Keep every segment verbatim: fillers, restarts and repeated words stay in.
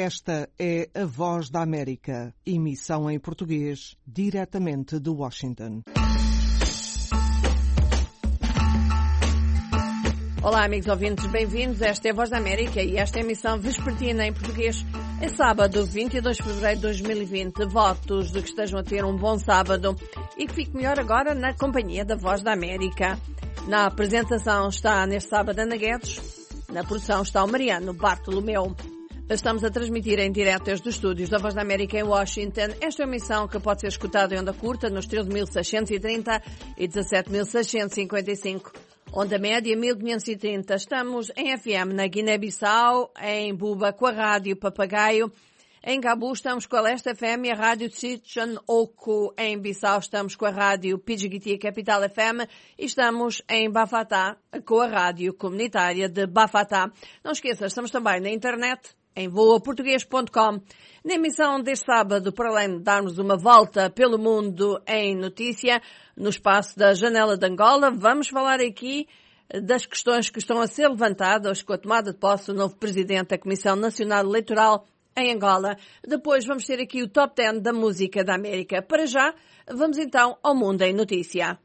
Esta é a Voz da América, emissão em português, diretamente de Washington. Olá, amigos ouvintes, bem-vindos. Esta é a Voz da América e esta é a emissão vespertina em português. É sábado, vinte e dois de fevereiro de dois mil e vinte. Votos de que estejam a ter um bom sábado e que fique melhor agora na companhia da Voz da América. Na apresentação está, neste sábado, Ana Guedes. Na produção está o Mariano Bartolomeu. Estamos a transmitir em direto desde os estúdios da Voz da América em Washington. Esta é uma emissão que pode ser escutada em onda curta nos treze mil seiscentos e trinta e dezassete mil seiscentos e cinquenta e cinco. Onda média mil quinhentos e trinta. Estamos em F M na Guiné-Bissau, em Buba com a Rádio Papagaio. Em Gabu estamos com a Leste F M e a Rádio Tsichon Oku. Em Bissau estamos com a Rádio Pidgiti Capital F M e estamos em Bafatá com a Rádio Comunitária de Bafatá. Não esqueça, estamos também na internet em voa português ponto com. Na emissão deste sábado, para além de darmos uma volta pelo mundo em notícia, no espaço da Janela de Angola, vamos falar aqui das questões que estão a ser levantadas com a tomada de posse do novo presidente da Comissão Nacional Eleitoral em Angola. Depois vamos ter aqui o top dez da música da América. Para já, vamos então ao Mundo em Notícia.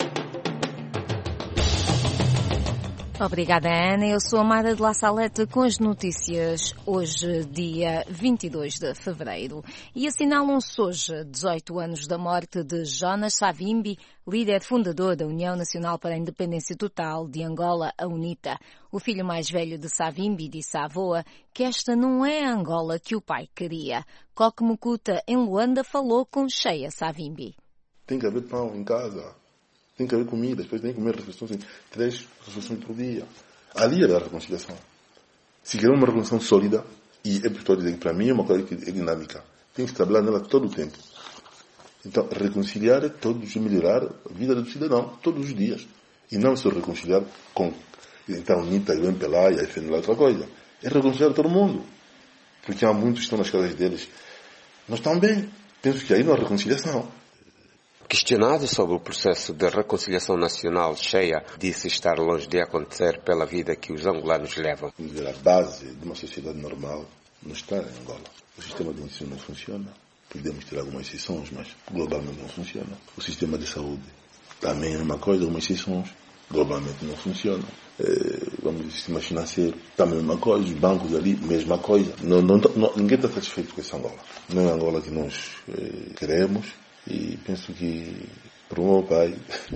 Obrigada, Ana. Eu sou a Mara de La Salete com as notícias hoje, dia vinte e dois de fevereiro. E assinalam-se hoje dezoito anos da morte de Jonas Savimbi, líder fundador da União Nacional para a Independência Total de Angola, a UNITA. O filho mais velho de Savimbi disse à avó que esta não é a Angola que o pai queria. Coque Mukuta, em Luanda, falou com Cheia Savimbi. Tem que haver pão em casa. Tem que haver comida, depois tem que comer refeições, três refeições por dia. Ali é a reconciliação. Se queremos uma reconciliação sólida, e é estou a dizer que para mim é uma coisa que é dinâmica, tem que trabalhar nela todo o tempo. Então, reconciliar é todos melhorar a vida do cidadão, todos os dias. E não só reconciliar com, então, Nita e o M P L A e a F N L outra coisa. É reconciliar todo mundo. Porque há muitos que estão nas casas deles. Não estão bem. Penso que aí não há reconciliação. Questionado sobre o processo de reconciliação nacional, Cheia disse estar longe de acontecer pela vida que os angolanos levam. A base de uma sociedade normal não está em Angola. O sistema de ensino não funciona. Podemos ter algumas exceções, mas globalmente não funciona. O sistema de saúde também é uma coisa, algumas exceções, globalmente não funciona. É, vamos dizer, o sistema financeiro também é uma coisa, os bancos ali, mesma coisa. Não, não, não, ninguém está satisfeito com essa Angola. Não é a Angola que nós é, queremos. E penso que, para o meu pai,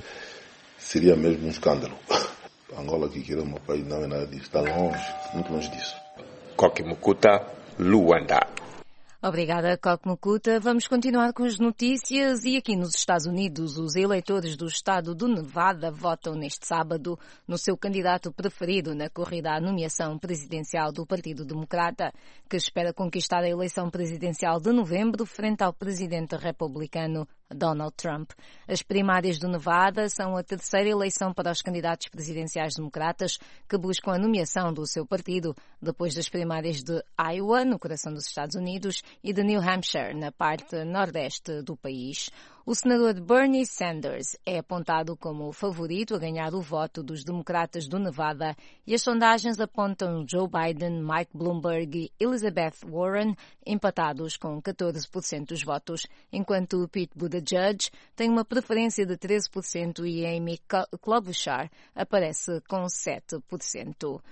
seria mesmo um escândalo. A Angola que quer o meu pai não é nada disso. Está longe, muito longe disso. Coque Mukuta, Luanda. Obrigada, Coque Mukuta. Vamos continuar com as notícias e aqui nos Estados Unidos os eleitores do estado do Nevada votam neste sábado no seu candidato preferido na corrida à nomeação presidencial do Partido Democrata, que espera conquistar a eleição presidencial de novembro frente ao presidente republicano Donald Trump. As primárias do Nevada são a terceira eleição para os candidatos presidenciais democratas que buscam a nomeação do seu partido, depois das primárias de Iowa, no coração dos Estados Unidos, e de New Hampshire, na parte nordeste do país. O senador Bernie Sanders é apontado como o favorito a ganhar o voto dos democratas do Nevada e as sondagens apontam Joe Biden, Mike Bloomberg e Elizabeth Warren empatados com catorze por cento dos votos, enquanto Pete Buttigieg tem uma preferência de treze por cento e Amy Klobuchar aparece com sete por cento.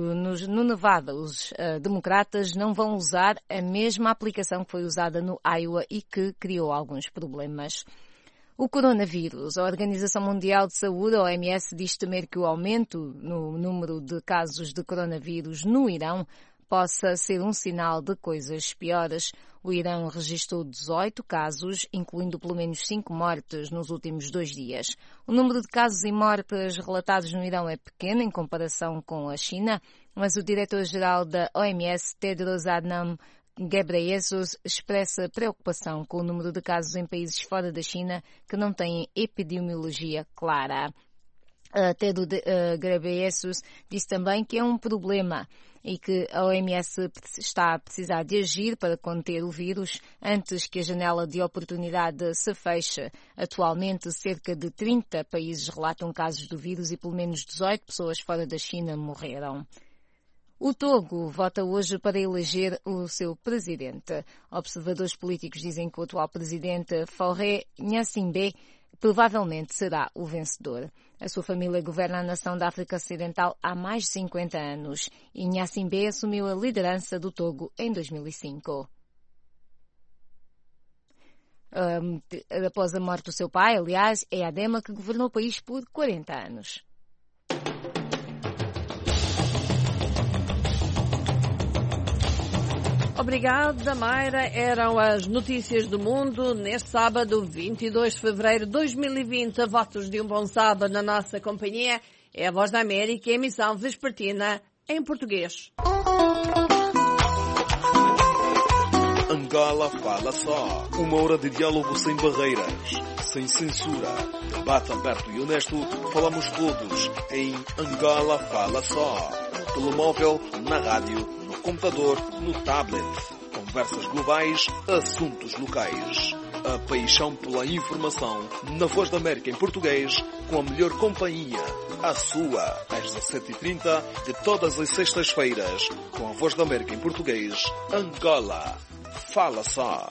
No Nevada, os uh, democratas não vão usar a mesma aplicação que foi usada no Iowa e que criou alguns problemas. O coronavírus. A Organização Mundial de Saúde, a O M S, diz temer que o aumento no número de casos de coronavírus no Irão possa ser um sinal de coisas piores. O Irão registrou dezoito casos, incluindo pelo menos cinco mortes nos últimos dois dias. O número de casos e mortes relatados no Irão é pequeno em comparação com a China, mas o diretor-geral da O M S, Tedros Adhanom Ghebreyesus, expressa preocupação com o número de casos em países fora da China que não têm epidemiologia clara. Uh, Tedros uh, Ghebreyesus disse também que é um problema e que a O M S está a precisar de agir para conter o vírus antes que a janela de oportunidade se feche. Atualmente, cerca de trinta países relatam casos do vírus e pelo menos dezoito pessoas fora da China morreram. O Togo vota hoje para eleger o seu presidente. Observadores políticos dizem que o atual presidente, Faure Gnassingbé, provavelmente será o vencedor. A sua família governa a nação da África Ocidental há mais de cinquenta anos e Gnassingbé assumiu a liderança do Togo em dois mil e cinco. Um, após a morte do seu pai, aliás, é Adema que governou o país por quarenta anos. Obrigada, Mayra. Eram as notícias do mundo neste sábado, vinte e dois de fevereiro de dois mil e vinte. Votos de um bom sábado na nossa companhia. É a Voz da América, emissão vespertina em português. Angola Fala Só. Uma hora de diálogo sem barreiras, sem censura. Debate aberto e honesto. Falamos todos em Angola Fala Só. No telemóvel, na rádio, no computador, no tablet. Conversas globais, assuntos locais. A paixão pela informação na Voz da América em português, com a melhor companhia. A sua, às dezassete e trinta, de todas as sextas-feiras, com a Voz da América em português, Angola Fala Só.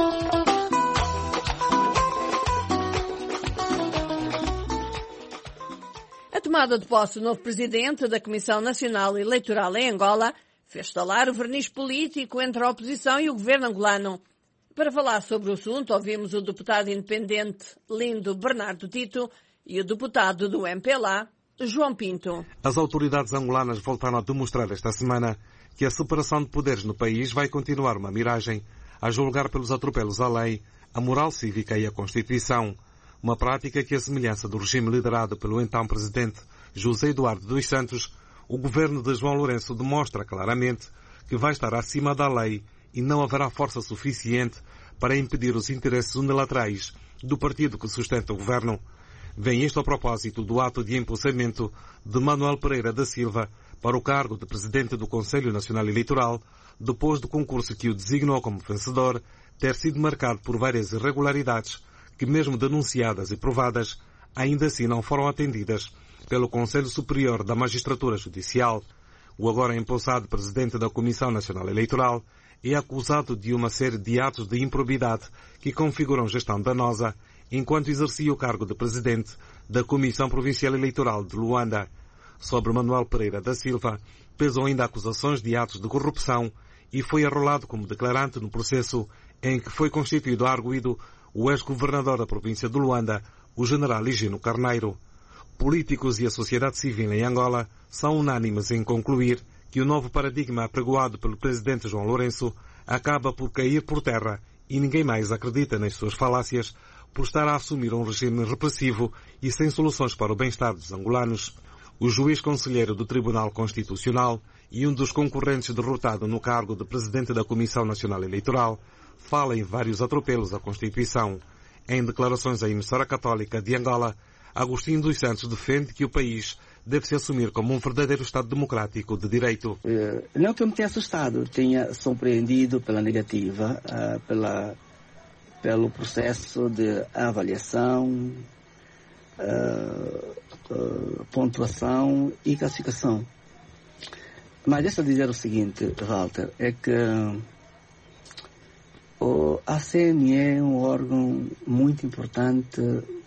A tomada de posse do novo presidente da Comissão Nacional Eleitoral em Angola fez estalar o verniz político entre a oposição e o governo angolano. Para falar sobre o assunto, ouvimos o deputado independente Lindo Bernardo Tito e o deputado do M P L A, João Pinto. As autoridades angolanas voltaram a demonstrar esta semana que a separação de poderes no país vai continuar uma miragem, a julgar pelos atropelos à lei, a moral cívica e a Constituição. Uma prática que, à semelhança do regime liderado pelo então presidente José Eduardo dos Santos, o governo de João Lourenço demonstra claramente que vai estar acima da lei e não haverá força suficiente para impedir os interesses unilaterais do partido que sustenta o governo. Vem isto a propósito do ato de empossamento de Manuel Pereira da Silva para o cargo de presidente do Conselho Nacional Eleitoral, depois do concurso que o designou como vencedor ter sido marcado por várias irregularidades que, mesmo denunciadas e provadas, ainda assim não foram atendidas pelo Conselho Superior da Magistratura Judicial. O agora empossado presidente da Comissão Nacional Eleitoral é acusado de uma série de atos de improbidade que configuram gestão danosa enquanto exercia o cargo de presidente da Comissão Provincial Eleitoral de Luanda. Sobre Manuel Pereira da Silva, pesam ainda acusações de atos de corrupção e foi arrolado como declarante no processo em que foi constituído arguido o ex-governador da província de Luanda, o general Higino Carneiro. Políticos e a sociedade civil em Angola são unânimes em concluir que o novo paradigma apregoado pelo presidente João Lourenço acaba por cair por terra e ninguém mais acredita nas suas falácias por estar a assumir um regime repressivo e sem soluções para o bem-estar dos angolanos. O juiz conselheiro do Tribunal Constitucional e um dos concorrentes derrotado no cargo de presidente da Comissão Nacional Eleitoral fala em vários atropelos à Constituição. Em declarações à emissora católica de Angola, Agostinho dos Santos defende que o país deve se assumir como um verdadeiro Estado democrático de direito. Uh, não que eu me tenha assustado, tenha surpreendido pela negativa, uh, pela, pelo processo de avaliação, uh, uh, pontuação e classificação. Mas deixa eu dizer o seguinte, Walter, é que uh, a C N E é um órgão muito importante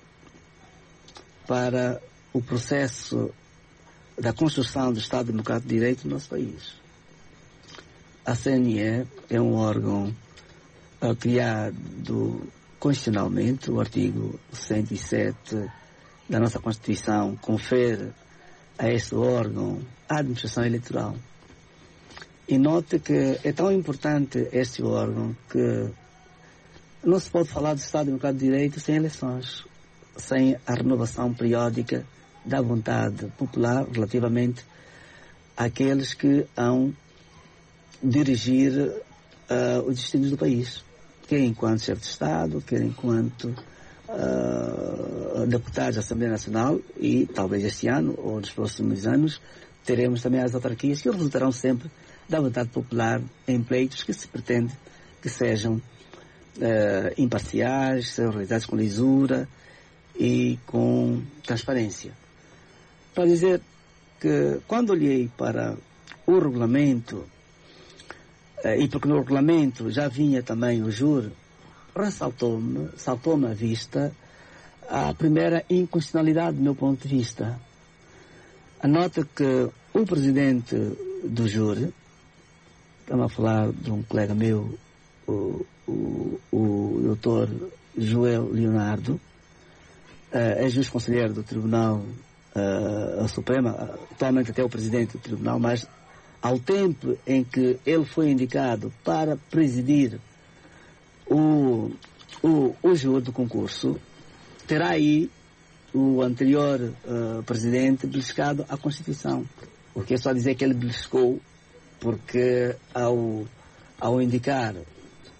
para o processo da construção do Estado Democrático de Direito no nosso país. A C N E é um órgão uh, criado constitucionalmente, o artigo cento e sete da nossa Constituição confere a este órgão a administração eleitoral. E note que é tão importante este órgão que não se pode falar do Estado Democrático de Direito sem eleições, sem a renovação periódica da vontade popular relativamente àqueles que hão dirigir uh, os destinos do país, quer enquanto chefe de Estado, quer enquanto uh, deputados da Assembleia Nacional e talvez este ano ou nos próximos anos teremos também as autarquias que resultarão sempre da vontade popular em pleitos que se pretende que sejam uh, imparciais, sejam realizados com lisura e com transparência. Para dizer que, quando olhei para o regulamento, e porque no regulamento já vinha também o júri, ressaltou-me, saltou-me à vista a primeira inconstitucionalidade do meu ponto de vista. A nota que o presidente do júri, estamos a falar de um colega meu, o, o, o doutor Joel Leonardo, é juiz conselheiro do Tribunal uh, Supremo, atualmente até o presidente do Tribunal, mas ao tempo em que ele foi indicado para presidir o, o, o júri do concurso, terá aí o anterior uh, presidente beliscado a Constituição. Porque é só dizer que ele beliscou, porque ao, ao indicar uh,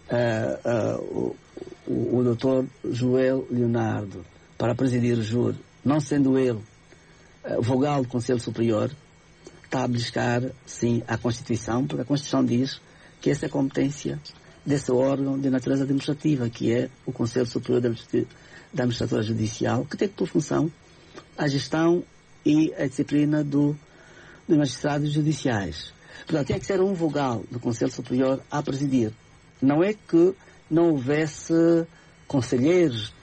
uh, o, o, o doutor Joel Leonardo para presidir o júri, não sendo ele uh, vogal do Conselho Superior, está a beliscar, sim, a Constituição, porque a Constituição diz que essa é a competência desse órgão de natureza administrativa, que é o Conselho Superior da Administratura Judicial, que tem por função a gestão e a disciplina do, dos magistrados judiciais. Portanto, tinha que ser um vogal do Conselho Superior a presidir. Não é que não houvesse conselheiros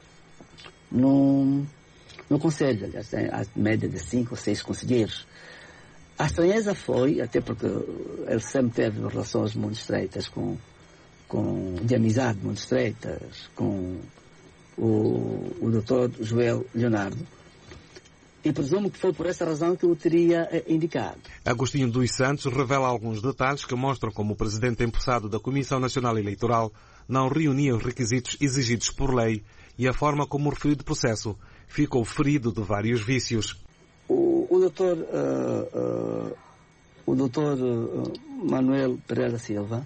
no, no Conselho. Aliás, tem a média de cinco ou seis conselheiros. A estranheza foi, até porque ele sempre teve relações muito estreitas com, com de amizade muito estreitas com o, o doutor Joel Leonardo, e presumo que foi por essa razão que eu o teria eh, indicado. Agostinho dos Santos revela alguns detalhes que mostram como o presidente empossado da Comissão Nacional Eleitoral não reunia os requisitos exigidos por lei e a forma como o referido processo ficou ferido de vários vícios. O, o doutor uh, uh, o doutor uh, Manuel Pereira Silva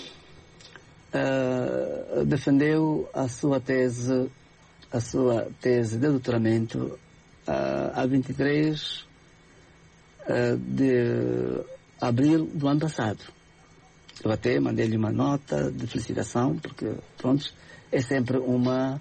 uh, defendeu a sua tese a sua tese de doutoramento uh, a vinte e três uh, de abril do ano passado. Eu até mandei-lhe uma nota de felicitação, porque, pronto, é sempre uma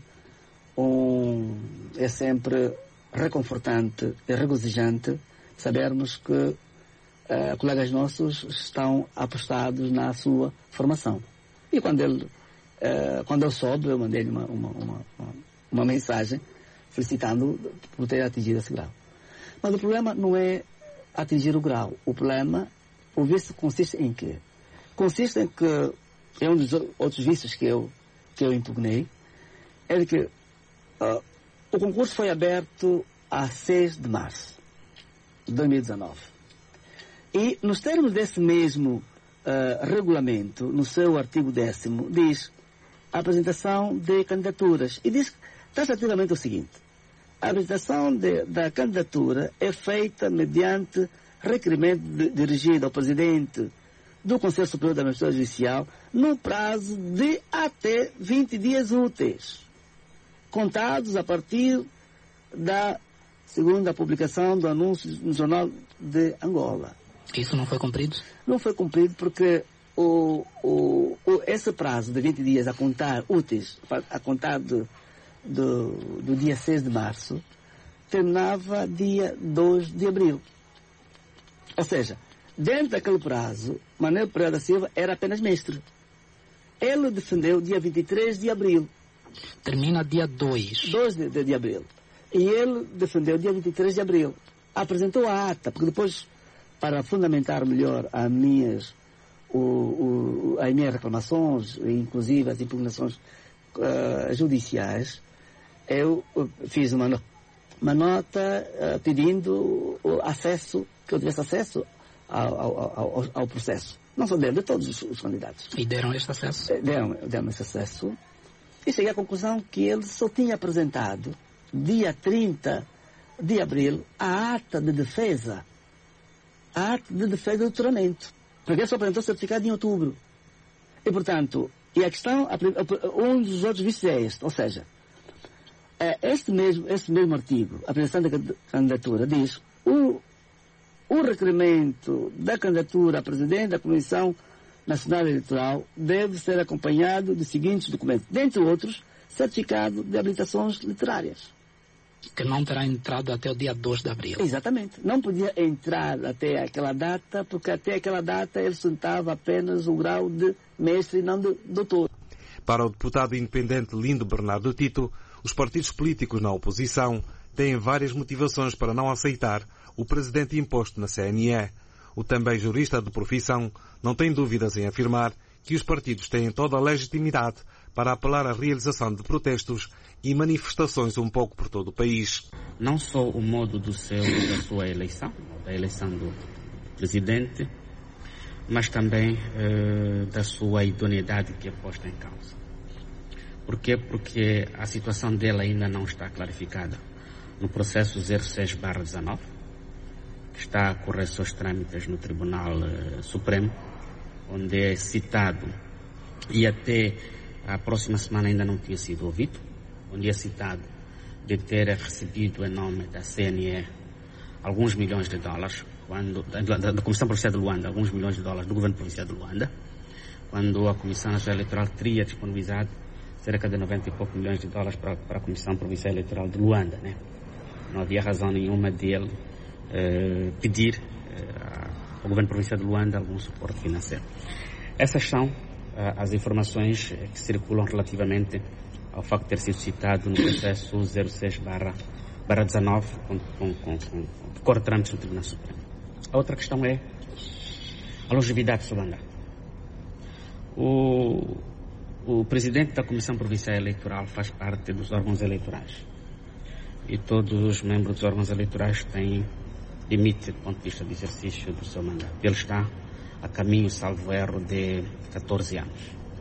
um, é sempre reconfortante e regozijante sabermos que uh, colegas nossos estão apostados na sua formação. E quando ele, uh, quando eu soube, eu mandei-lhe uma, uma, uma, uma mensagem felicitando por ter atingido esse grau. Mas o problema não é atingir o grau. O problema, o vício consiste em quê? Consiste em que, é um dos outros vícios que eu, que eu impugnei, é de que uh, o concurso foi aberto a seis de março de dois mil e dezenove. E, nos termos desse mesmo uh, regulamento, no seu artigo décimo, diz a apresentação de candidaturas. E diz taxativamente o seguinte: a apresentação de, da candidatura é feita mediante requerimento de, dirigido ao presidente do Conselho Superior da Administração Judicial no prazo de até vinte dias úteis, contados a partir da segunda publicação do anúncio no Jornal de Angola. Isso não foi cumprido? Não foi cumprido porque o, o, o, esse prazo de vinte dias a contar úteis, a contar do, do, do dia seis de março, terminava dia dois de abril. Ou seja, dentro daquele prazo, Manuel Pereira da Silva era apenas mestre. Ele defendeu dia vinte e três de abril. Termina dia dois. dois de, de, de abril. E ele defendeu dia vinte e três de abril. Apresentou a ata, porque depois, para fundamentar melhor as minhas, o, o, as minhas reclamações, inclusive as impugnações uh, judiciais, eu uh, fiz uma, no, uma nota uh, pedindo o acesso, que eu tivesse acesso ao, ao, ao, ao processo. Não só dele, de todos os, os candidatos. E deram este acesso? Deram, deram esse acesso. E cheguei à conclusão que ele só tinha apresentado, dia trinta de abril, a ata de defesa. A ata de defesa do doutoramento. Porque ele só apresentou o certificado em outubro. E, portanto, e a questão, um dos outros vícios é este. Ou seja, este mesmo, este mesmo artigo, a apresentação da candidatura, diz o, o requerimento da candidatura a presidente da Comissão Nacional Eleitoral deve ser acompanhado de seguintes documentos, dentre outros, certificado de habilitações literárias. que não terá entrado até o dia dois de abril. Exatamente. Não podia entrar até aquela data, porque até aquela data ele sustentava apenas o grau de mestre e não de doutor. Para o deputado independente Lindo Bernardo Tito, os partidos políticos na oposição têm várias motivações para não aceitar o presidente imposto na C N E. O também jurista de profissão não tem dúvidas em afirmar que os partidos têm toda a legitimidade para apelar à realização de protestos e manifestações um pouco por todo o país. Não só o modo do seu, da sua eleição, da eleição do presidente, mas também eh, da sua idoneidade que é posta em causa. Por quê? Porque a situação dela ainda não está clarificada no processo zero seis barra dezenove, que está a correr seus trâmites no Tribunal eh, Supremo, onde é citado, e até a próxima semana ainda não tinha sido ouvido, onde é citado de ter recebido em nome da C N E alguns milhões de dólares, quando, da, da Comissão Provincial de Luanda, alguns milhões de dólares do Governo Provincial de Luanda, quando a Comissão Nacional Eleitoral teria disponibilizado cerca de noventa e poucos milhões de dólares para, para a Comissão Provincial Eleitoral de Luanda, né? Não havia razão nenhuma dele eh, pedir eh, ao Governo Provincial de Luanda algum suporte financeiro. Essas são eh, as informações que circulam relativamente ao facto de ter sido citado no processo zero seis barra dezenove com, com, com, com, que corre trâmites no Tribunal Supremo. A outra questão é a longevidade do seu mandato. O, o presidente da Comissão Provincial Eleitoral faz parte dos órgãos eleitorais. E todos os membros dos órgãos eleitorais têm limite do ponto de vista do exercício do seu mandato. Ele está a caminho, salvo erro, de catorze anos.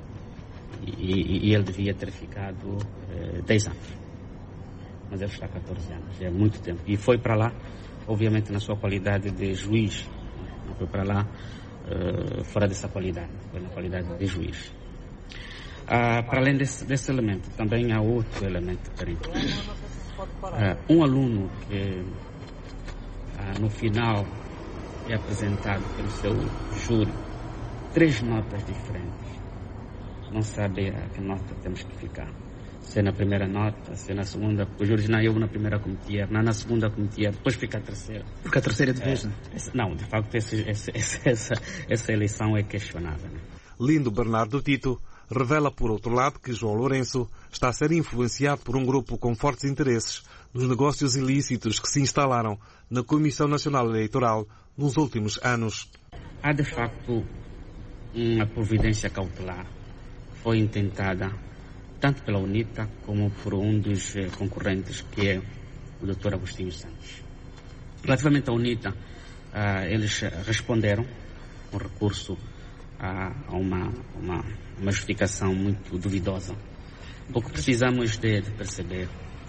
E, e, e ele devia ter ficado eh, dez anos. Mas ele está há catorze anos, é muito tempo. E foi para lá, obviamente, na sua qualidade de juiz. Não foi para lá uh, fora dessa qualidade, foi na qualidade de juiz. Uh, para além desse, desse elemento, também há outro elemento para incluir. Uh, um aluno que uh, no final é apresentado pelo seu júri três notas diferentes. Não sabe a que nota temos que ficar. Se é na primeira nota, se é na segunda, porque o júri não, eu na primeira cometia, não na segunda cometia, depois fica a terceira. Porque a terceira é de vez, é, né? Não, de facto, esse, esse, essa, essa eleição é questionável. Né? Lindo Bernardo Tito revela, por outro lado, que João Lourenço está a ser influenciado por um grupo com fortes interesses nos negócios ilícitos que se instalaram na Comissão Nacional Eleitoral nos últimos anos. Há, de facto, uma providência cautelar que foi intentada tanto pela UNITA como por um dos concorrentes, que é o doutor Agostinho Santos. Relativamente à UNITA, uh, eles responderam um recurso a, a uma, uma, uma justificação muito duvidosa. O que precisamos de, de perceber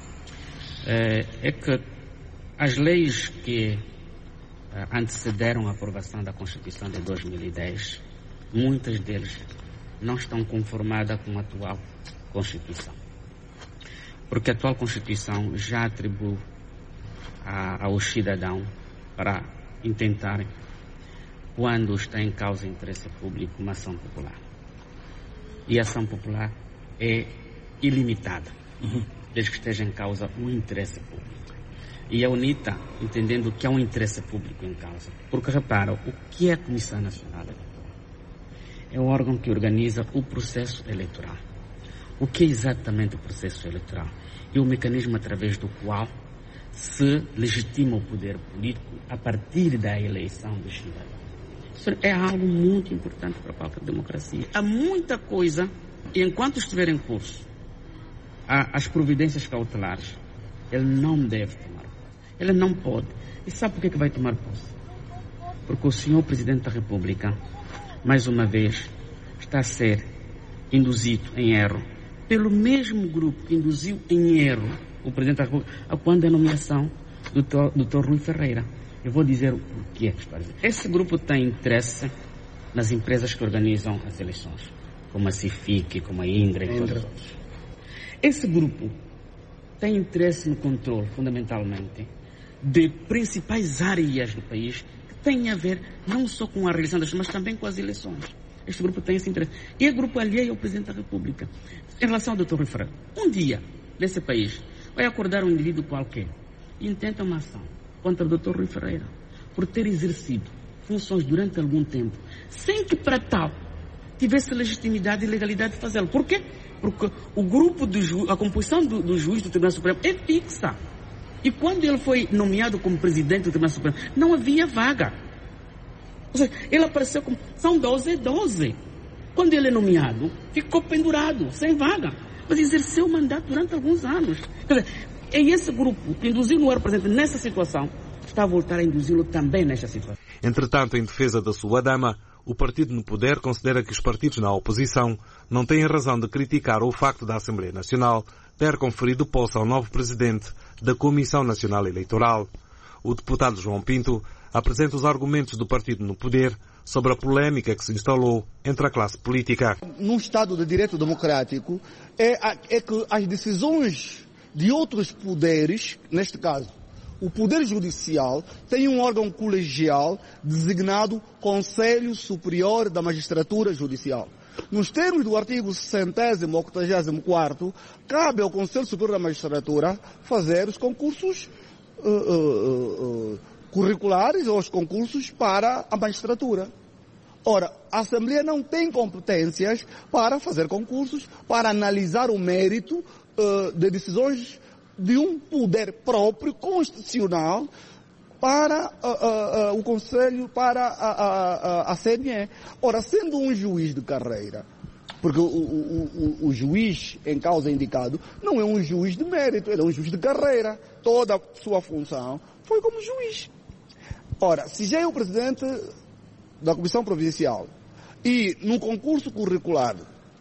uh, é que as leis que uh, antecederam a aprovação da Constituição de dois mil e dez, muitas deles não estão conformadas com a atual Constituição. Porque a atual Constituição já atribui a, ao cidadão para intentar, quando está em causa interesse público, uma ação popular. E a ação popular é ilimitada, uhum. desde que esteja em causa um interesse público. E a UNITA, entendendo que há um interesse público em causa, porque repara, o que é a Comissão Nacional Eleitoral? É o órgão que organiza o processo eleitoral. O que é exatamente o processo eleitoral? É o mecanismo através do qual se legitima o poder político a partir da eleição dos cidadãos. Isso é algo muito importante para qualquer democracia. Há muita coisa, e enquanto estiver em curso as providências cautelares, ele não deve tomar posse. Ele não pode. E sabe por que vai tomar posse? Porque o senhor Presidente da República, mais uma vez, está a ser induzido em erro pelo mesmo grupo que induziu em erro o Presidente da República a quando a nomeação do doutor Rui Ferreira. Eu vou dizer o porquê que estou a dizer. Esse grupo tem interesse nas empresas que organizam as eleições, como a CIFIC, como a Indra e todas as outras. Esse grupo tem interesse no controle, fundamentalmente, de principais áreas do país que têm a ver não só com a realização das eleições, mas também com as eleições. Este grupo tem esse interesse. E é grupo alheio ao Presidente da República. Em relação ao doutor Rui Ferreira, um dia, nesse país, vai acordar um indivíduo qualquer e intenta uma ação contra o doutor Rui Ferreira por ter exercido funções durante algum tempo, sem que para tal tivesse legitimidade e legalidade de fazê-lo. Por quê? Porque o grupo do ju... a composição do, do juiz do Tribunal Supremo é fixa. E quando ele foi nomeado como presidente do Tribunal Supremo, não havia vaga. Ou seja, ele apareceu como... São doze, doze. Quando ele é nomeado, ficou pendurado, sem vaga. Mas exerceu o mandato durante alguns anos. Quer dizer, é esse grupo que induziu o representante nessa situação, está a voltar a induzi-lo também nesta situação. Entretanto, em defesa da sua dama, o partido no poder considera que os partidos na oposição não têm razão de criticar o facto da Assembleia Nacional ter conferido posse ao novo presidente da Comissão Nacional Eleitoral. O deputado João Pinto apresenta os argumentos do partido no poder sobre a polémica que se instalou entre a classe política. Num Estado de direito democrático, é, é que as decisões de outros poderes, neste caso, o Poder Judicial tem um órgão colegial designado Conselho Superior da Magistratura Judicial. Nos termos do artigo centésimo, octagésimo quarto, cabe ao Conselho Superior da Magistratura fazer os concursos uh, uh, uh, curriculares ou os concursos para a magistratura. Ora, a Assembleia não tem competências para fazer concursos, para analisar o mérito uh, de decisões de um poder próprio, constitucional, para uh, uh, uh, o Conselho, para a, a, a, a C N E. Ora, sendo um juiz de carreira, porque o, o, o, o juiz em causa indicado não é um juiz de mérito, ele é um juiz de carreira. Toda a sua função foi como juiz. Ora, se já é o presidente da Comissão Provincial e no concurso curricular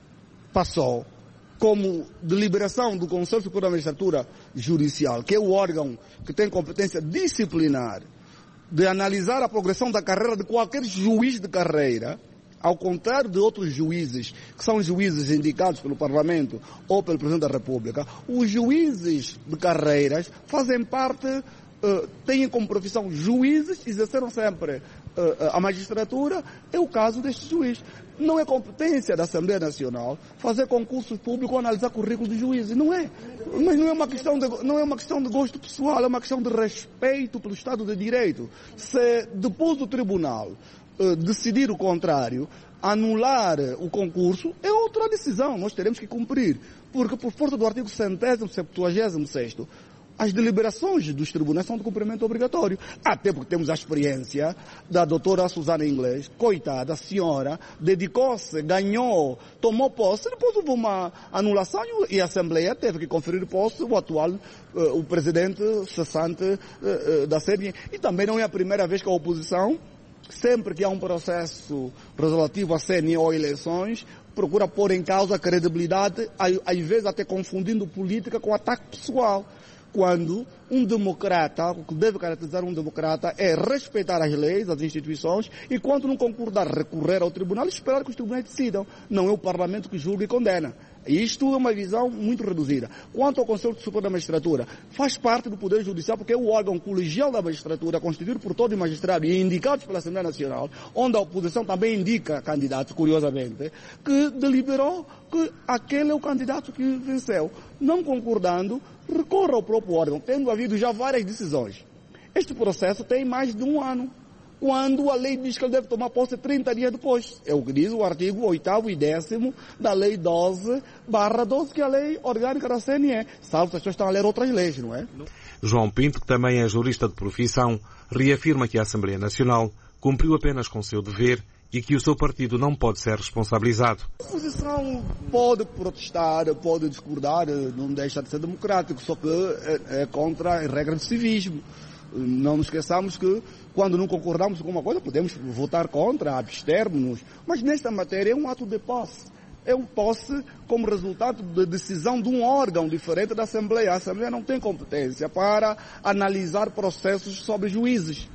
passou como deliberação do Conselho Superior da Magistratura Judicial, que é o órgão que tem competência disciplinar de analisar a progressão da carreira de qualquer juiz de carreira, ao contrário de outros juízes, que são juízes indicados pelo Parlamento ou pelo Presidente da República, os juízes de carreiras fazem parte, uh, têm como profissão juízes, exerceram sempre uh, a magistratura, é o caso deste juiz. Não é competência da Assembleia Nacional fazer concursos públicos ou analisar currículo de juízes. Não é. Mas não é uma questão de, não é uma questão de gosto pessoal, é uma questão de respeito pelo Estado de Direito. Se depois do tribunal uh, decidir o contrário, anular o concurso, é outra decisão. Nós teremos que cumprir. Porque por força do artigo centésimo, septuagésimo sexto, as deliberações dos tribunais são de cumprimento obrigatório. Até porque temos a experiência da doutora Susana Inglês, coitada, a senhora, dedicou-se, ganhou, tomou posse, depois houve uma anulação e a Assembleia teve que conferir posse o atual, uh, o presidente cessante uh, uh, da C N E. E também não é a primeira vez que a oposição, sempre que há um processo relativo à C N E ou eleições, procura pôr em causa a credibilidade, às vezes até confundindo política com ataque pessoal. Quando um democrata, o que deve caracterizar um democrata é respeitar as leis, as instituições, e quando não concordar, recorrer ao tribunal e esperar que os tribunais decidam. Não é o Parlamento que julga e condena. Isto é uma visão muito reduzida. Quanto ao Conselho Superior da Magistratura, faz parte do Poder Judicial porque é o órgão colegial da magistratura, constituído por todo magistrado e indicados pela Assembleia Nacional, onde a oposição também indica candidatos, curiosamente, que deliberou que aquele é o candidato que venceu. Não concordando, recorre ao próprio órgão, tendo havido já várias decisões. Este processo tem mais de um ano, quando a lei diz que ele deve tomar posse trinta dias depois. É o que diz o artigo oitavo e décimo da lei doze barra doze, que é a lei orgânica da C N E. Salvo se as pessoas estão a ler outras leis, não é? João Pinto, que também é jurista de profissão, reafirma que a Assembleia Nacional cumpriu apenas com o seu dever e que o seu partido não pode ser responsabilizado. A oposição pode protestar, pode discordar, não deixa de ser democrático, só que é, é contra a regra de civismo. Não nos esqueçamos que, quando não concordamos com alguma coisa, podemos votar contra, abstermos-nos, mas nesta matéria é um ato de posse. É um posse como resultado da decisão de um órgão diferente da Assembleia. A Assembleia não tem competência para analisar processos sobre juízes.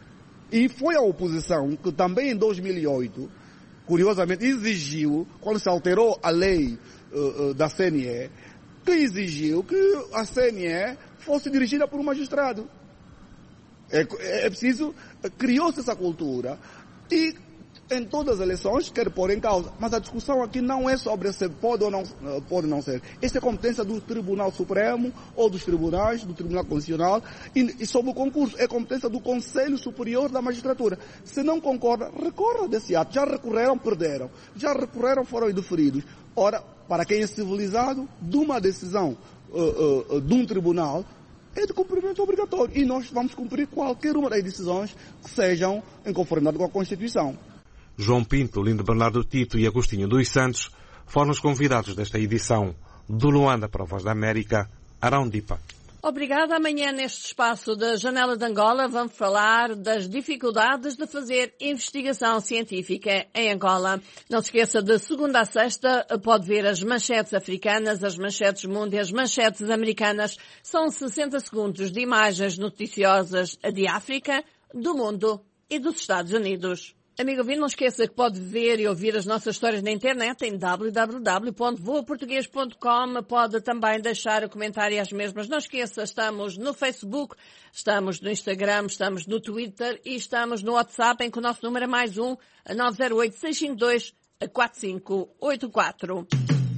E foi a oposição que também em dois mil e oito, curiosamente, exigiu, quando se alterou a lei uh, uh, da C N E, que exigiu que a C N E fosse dirigida por um magistrado. É, é preciso, criou-se essa cultura e em todas as eleições quer pôr em causa. Mas a discussão aqui não é sobre se pode ou não pode não ser. Essa é competência do Tribunal Supremo ou dos tribunais, do Tribunal Constitucional, e, e sobre o concurso é competência do Conselho Superior da Magistratura. Se não concorda, recorra desse ato. Já recorreram, perderam. Já recorreram, foram indeferidos. Ora, para quem é civilizado, de uma decisão uh, uh, de um tribunal, é de cumprimento obrigatório. E nós vamos cumprir qualquer uma das decisões que sejam em conformidade com a Constituição. João Pinto, Lindo Bernardo Tito e Agostinho dos Santos foram os convidados desta edição. Do Luanda para a Voz da América, Arão Dipa. Obrigada. Amanhã, neste espaço da Janela de Angola, vamos falar das dificuldades de fazer investigação científica em Angola. Não se esqueça, de segunda a sexta, pode ver as manchetes africanas, as manchetes mundo e as manchetes americanas. São sessenta segundos de imagens noticiosas de África, do mundo e dos Estados Unidos. Amigo ouvinte, não esqueça que pode ver e ouvir as nossas histórias na internet em w w w ponto voa português ponto com. Pode também deixar o comentário às mesmas. Não esqueça, estamos no Facebook, estamos no Instagram, estamos no Twitter e estamos no WhatsApp, em que o nosso número é mais um, nove zero oito, seis cinco dois, quatro cinco oito quatro.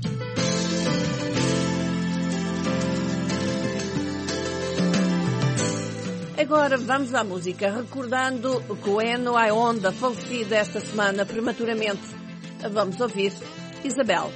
Agora vamos à música, recordando que o Eno Aonda, falecido esta semana prematuramente. Vamos ouvir Isabel.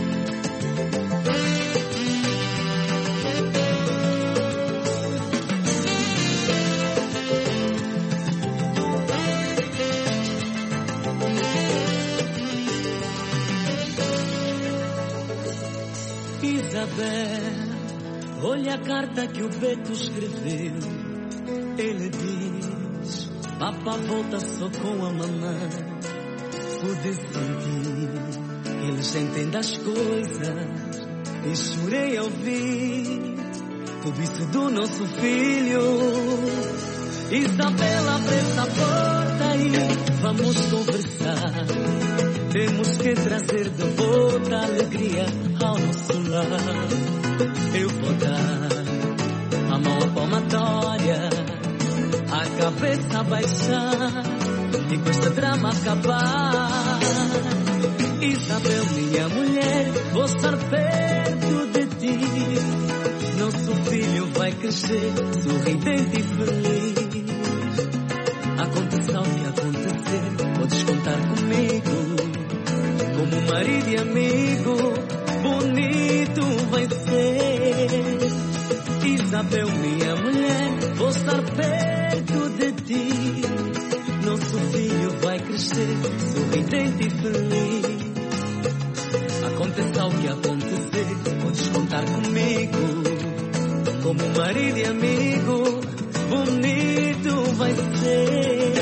Isabel, olha a carta que o Beto escreveu. Ele diz, papá volta só com a mamãe. Pude sentir, eles entendem as coisas. E chorei ao ouvir tudo isso do nosso filho. Isabel, abre essa porta e vamos conversar. Temos que trazer de volta a alegria ao nosso lar. Eu vou dar a mão à palmatória, a cabeça baixar e com este drama acabar. Isabel, minha mulher, vou estar perto de ti. Nosso filho vai crescer sorridente e feliz. Aconteça o que acontecer, podes contar comigo. Como marido e amigo, bonito vai ser. Isabel, minha mulher, vou estar perto de ti. Nosso filho vai crescer sorridente e feliz. Aconteça o que acontecer, podes contar comigo. Como marido e amigo, bonito vai ser.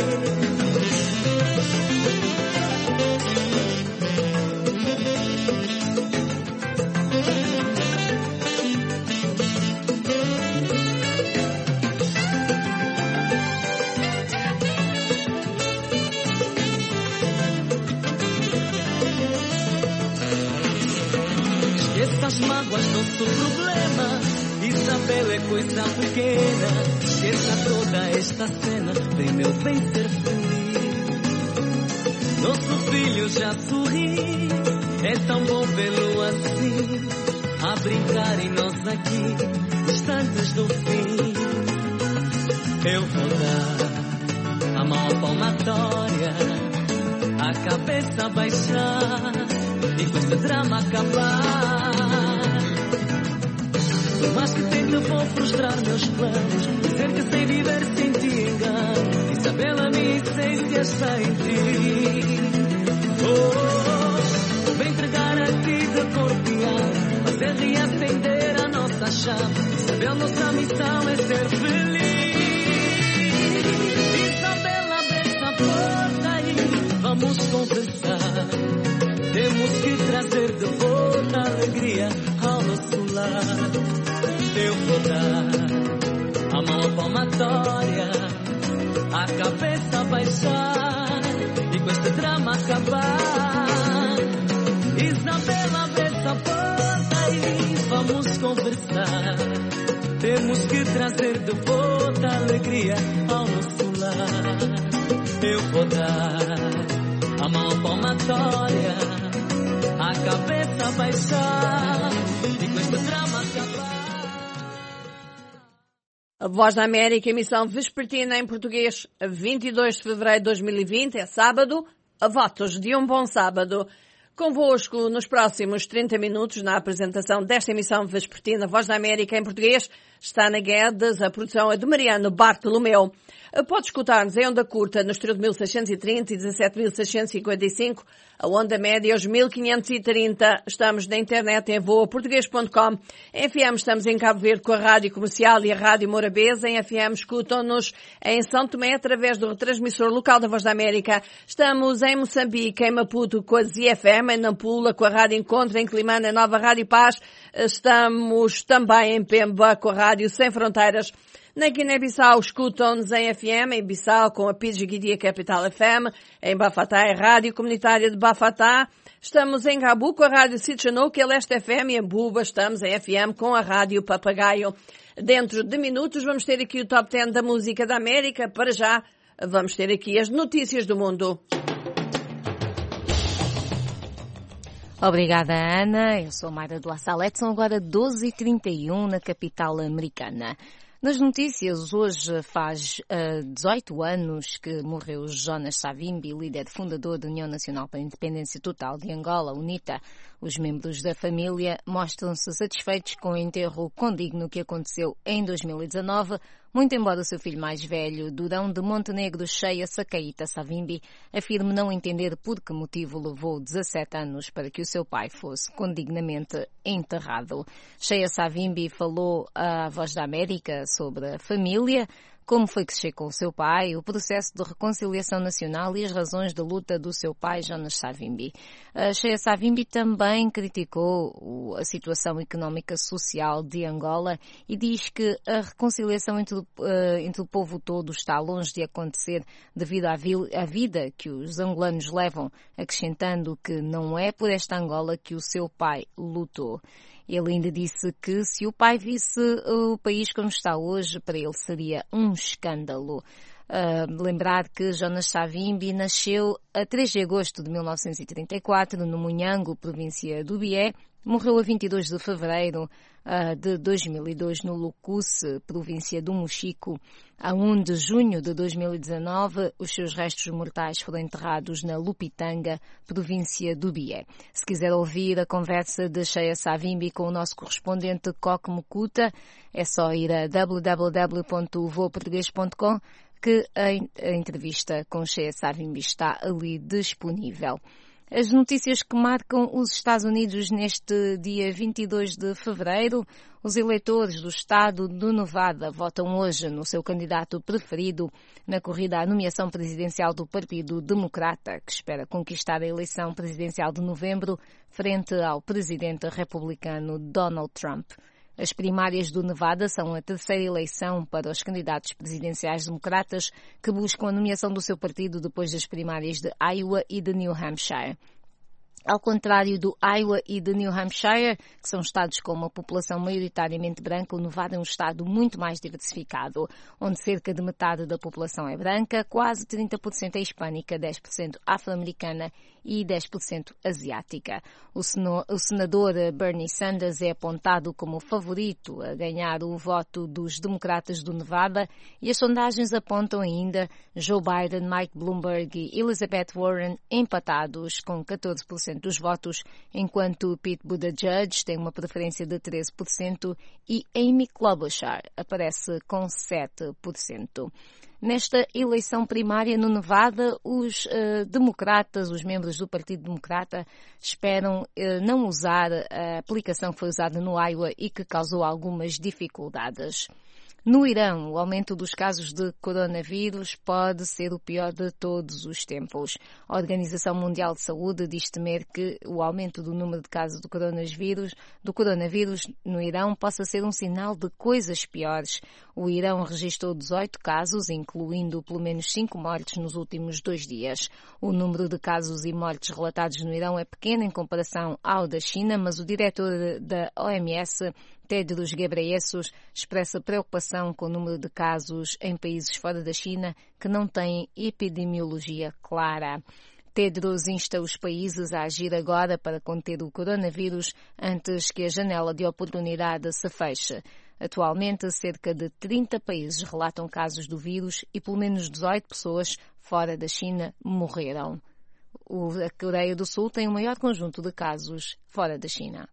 Essas mágoas não são problema, Isabel é coisa pequena. Esqueça toda esta cena, vem meu bem ser feliz. Nosso filho já sorri, é tão bom vê-lo assim, a brincar e nós aqui, distantes do fim. Eu vou dar a mão à palmatória, a cabeça baixar e com este drama acabar. Por mais que tente, vou frustrar meus planos, dizer que sei viver sem te engano. Isabel, a minha essência está em ti. Oh, vou entregar a ti de corpo e alma, fazer reacender a nossa chama. Isabel, nossa missão é ser feliz. Isabel, abre essa porta e vamos conversar. Temos que trazer de volta a alegria ao nosso lar. Eu vou dar a mão à palmatória, a cabeça baixar e com este drama acabar. Isabel, abre essa porta e vamos conversar. Temos que trazer de volta a alegria ao nosso lar. Eu vou dar a mão palmatória, a cabeça baixar e com este drama acabar. A Voz da América, emissão vespertina em português, vinte e dois de fevereiro de dois mil e vinte, é sábado. A votos de um bom sábado. Convosco nos próximos trinta minutos na apresentação desta emissão vespertina Voz da América em português está na Guedes, a produção é de Mariano Bartolomeu. Pode escutar-nos em onda curta nos treze mil seiscentos e trinta e dezassete mil seiscentos e cinquenta e cinco, a onda média aos mil quinhentos e trinta. Estamos na internet em voa português ponto com. Em F M estamos em Cabo Verde com a Rádio Comercial e a Rádio Morabeza. Em F M escutam-nos em São Tomé através do retransmissor local da Voz da América. Estamos em Moçambique, em Maputo com a Z F M, em Nampula com a Rádio Encontro, em Climane a Nova Rádio Paz. Estamos também em Pemba com a Rádio Sem Fronteiras. Na Guiné-Bissau escutam-nos em F M, em Bissau com a Pidgiguidia Capital F M, em Bafatá é a Rádio Comunitária de Bafatá. Estamos em Gabu com a Rádio Sitchanou, que é Leste F M, e em Buba estamos em F M com a Rádio Papagaio. Dentro de minutos vamos ter aqui o Top dez da Música da América. Para já vamos ter aqui as notícias do mundo. Obrigada, Ana. Eu sou Mayra do La Salete. São agora doze e trinta e um na capital americana. Nas notícias, hoje faz uh, dezoito anos que morreu Jonas Savimbi, líder fundador da União Nacional para a Independência Total de Angola, UNITA. Os membros da família mostram-se satisfeitos com o enterro condigno que aconteceu em dois mil e dezanove, muito embora o seu filho mais velho, Durão de Montenegro Cheia Sacaíta Savimbi, afirme não entender por que motivo levou dezassete anos para que o seu pai fosse condignamente enterrado. Cheia Savimbi falou à Voz da América sobre a família, como foi que se chegou com o seu pai, o processo de reconciliação nacional e as razões da luta do seu pai, Jonas Savimbi. A Cheia Savimbi também criticou a situação económica social de Angola e diz que a reconciliação entre o, uh, entre o povo todo está longe de acontecer devido à, vil, à vida que os angolanos levam, acrescentando que não é por esta Angola que o seu pai lutou. Ele ainda disse que se o pai visse o país como está hoje, para ele seria um escândalo. Uh, lembrar que Jonas Savimbi nasceu a três de agosto de mil novecentos e trinta e quatro no Munhango, província do Bié. Morreu a vinte e dois de fevereiro uh, de dois mil e dois no Lucusse, província do Mochico. A um de junho de dois mil e dezanove, os seus restos mortais foram enterrados na Lupitanga, província do Bié. Se quiser ouvir a conversa de Cheia Savimbi com o nosso correspondente Coque Mucuta, é só ir a w w w ponto voa português ponto com que a, a entrevista com Cheia Savimbi está ali disponível. As notícias que marcam os Estados Unidos neste dia vinte e dois de fevereiro. Os eleitores do estado do Nevada votam hoje no seu candidato preferido na corrida à nomeação presidencial do Partido Democrata, que espera conquistar a eleição presidencial de novembro frente ao presidente republicano Donald Trump. As primárias do Nevada são a terceira eleição para os candidatos presidenciais democratas que buscam a nomeação do seu partido depois das primárias de Iowa e de New Hampshire. Ao contrário do Iowa e de New Hampshire, que são estados com uma população maioritariamente branca, o Nevada é um estado muito mais diversificado, onde cerca de metade da população é branca, quase trinta por cento é hispânica, dez por cento afro-americana e dez por cento asiática. O senador Bernie Sanders é apontado como favorito a ganhar o voto dos democratas do Nevada e as sondagens apontam ainda Joe Biden, Mike Bloomberg e Elizabeth Warren empatados com catorze por cento dos votos, enquanto Pete Buttigieg tem uma preferência de treze por cento e Amy Klobuchar aparece com sete por cento. Nesta eleição primária no Nevada, os uh, democratas, os membros do Partido Democrata, esperam uh, não usar a aplicação que foi usada no Iowa e que causou algumas dificuldades. No Irão, o aumento dos casos de coronavírus pode ser o pior de todos os tempos. A Organização Mundial de Saúde diz temer que o aumento do número de casos do coronavírus, do coronavírus no Irão possa ser um sinal de coisas piores. O Irão registrou dezoito casos, incluindo pelo menos cinco mortes nos últimos dois dias. O número de casos e mortes relatados no Irão é pequeno em comparação ao da China, mas o diretor da O M S, Tedros Ghebreyesus, expressa preocupação com o número de casos em países fora da China que não têm epidemiologia clara. Tedros insta os países a agir agora para conter o coronavírus antes que a janela de oportunidade se feche. Atualmente, cerca de trinta países relatam casos do vírus e pelo menos dezoito pessoas fora da China morreram. A Coreia do Sul tem o maior conjunto de casos fora da China.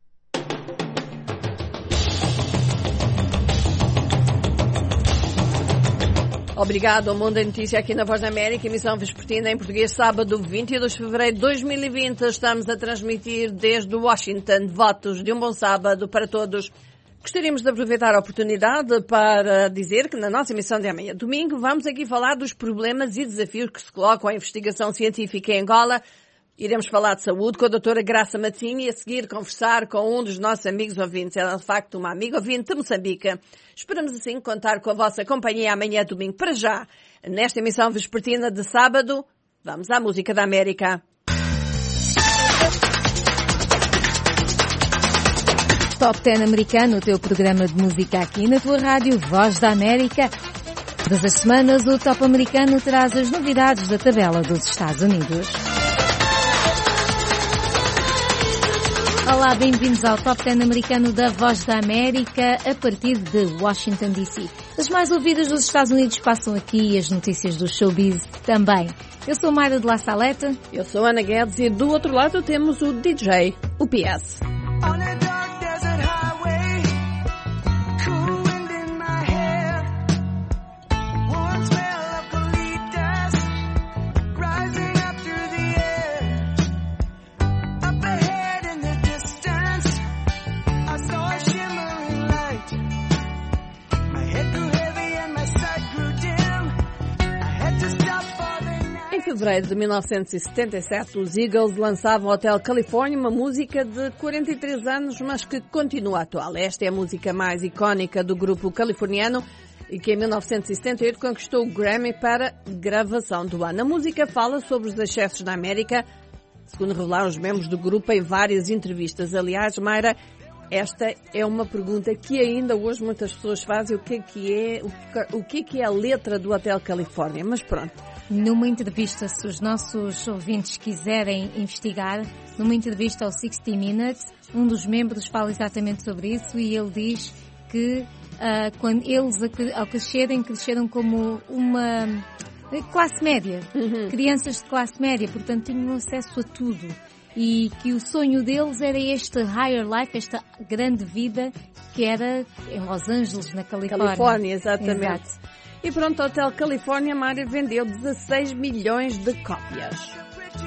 Obrigado ao Mundo da Notícia aqui na Voz da América, emissão vespertina em português, sábado vinte e dois de fevereiro de dois mil e vinte. Estamos a transmitir desde Washington. Votos de um bom sábado para todos. Gostaríamos de aproveitar a oportunidade para dizer que na nossa emissão de amanhã, domingo, vamos aqui falar dos problemas e desafios que se colocam à investigação científica em Angola. Iremos falar de saúde com a doutora Graça Matinho e a seguir conversar com um dos nossos amigos ouvintes. Ela é, de facto, uma amiga ouvinte de Moçambique. Esperamos, assim, contar com a vossa companhia amanhã, domingo. Para já, nesta emissão vespertina de sábado, vamos à música da América. Top dez americano, o teu programa de música aqui na tua rádio Voz da América. Todas as semanas, o Top americano traz as novidades da tabela dos Estados Unidos. Olá, bem-vindos ao Top dez americano da Voz da América a partir de Washington, D C. As mais ouvidas dos Estados Unidos passam aqui e as notícias do showbiz também. Eu sou Mayra de La Salete. Eu sou Ana Guedes e do outro lado temos o D J, o P S. Em fevereiro de mil novecentos e setenta e sete, os Eagles lançavam o Hotel California, uma música de quarenta e três anos, mas que continua atual. Esta é a música mais icónica do grupo californiano e que em mil novecentos e setenta e oito conquistou o Grammy para gravação do ano. A música fala sobre os excessos na América, segundo revelaram os membros do grupo em várias entrevistas. Aliás, Mayra, esta é uma pergunta que ainda hoje muitas pessoas fazem, o que é que é, o que é, que é a letra do Hotel California, mas pronto. Numa entrevista, se os nossos ouvintes quiserem investigar, numa entrevista ao sixty minutes, um dos membros fala exatamente sobre isso e ele diz que uh, quando eles, ao crescerem, cresceram como uma classe média, uhum. crianças de classe média, portanto tinham acesso a tudo. E que o sonho deles era este higher life, esta grande vida que era em Los Angeles, na Califórnia. Califórnia, exatamente. Exato. E pronto, o Hotel California, Mário, vendeu dezasseis milhões de cópias.